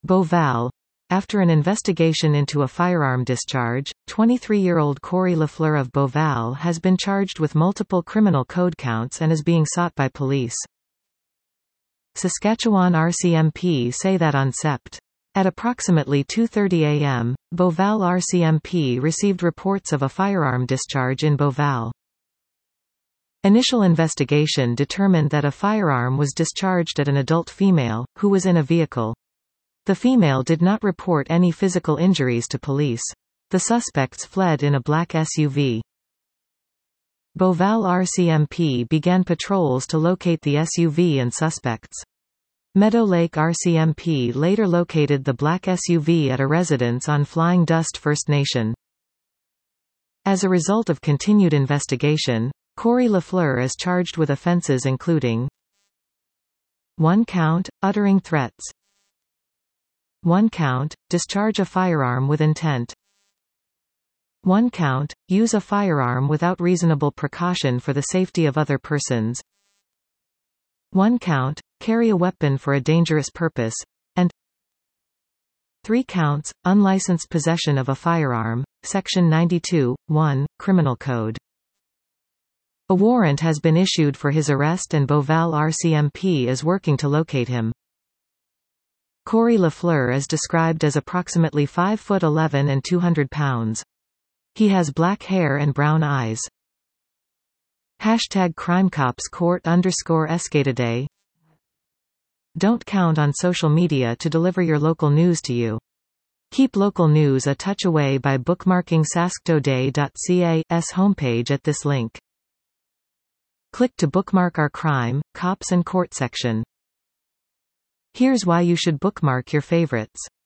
Beauval. After an investigation into a firearm discharge, 23-year-old Corey Lafleur of Beauval has been charged with multiple criminal code counts and is being sought by police. Saskatchewan RCMP say that on Sept. At approximately 2:30 a.m., Beauval RCMP received reports of a firearm discharge in Beauval. Initial investigation determined that a firearm was discharged at an adult female, who was in a vehicle. The female did not report any physical injuries to police. The suspects fled in a black SUV. Beauval RCMP began patrols to locate the SUV and suspects. Meadow Lake RCMP later located the black SUV at a residence on Flying Dust First Nation. As a result of continued investigation, Corey Lafleur is charged with offenses including 1 count, uttering threats, 1 count, discharge a firearm with intent, 1 count, use a firearm without reasonable precaution for the safety of other persons, 1 count, carry a weapon for a dangerous purpose, and 3 counts, unlicensed possession of a firearm, Section 92(1), Criminal Code. A warrant has been issued for his arrest and Beauval RCMP is working to locate him. Corey Lafleur is described as approximately 5'11" and 200 pounds. He has black hair and brown eyes. #CrimeCopsCourt_Escataday. Don't count on social media to deliver your local news to you. Keep local news a touch away by bookmarking sasktoday.ca's homepage at this link. Click to bookmark our crime, cops and court section. Here's why you should bookmark your favorites.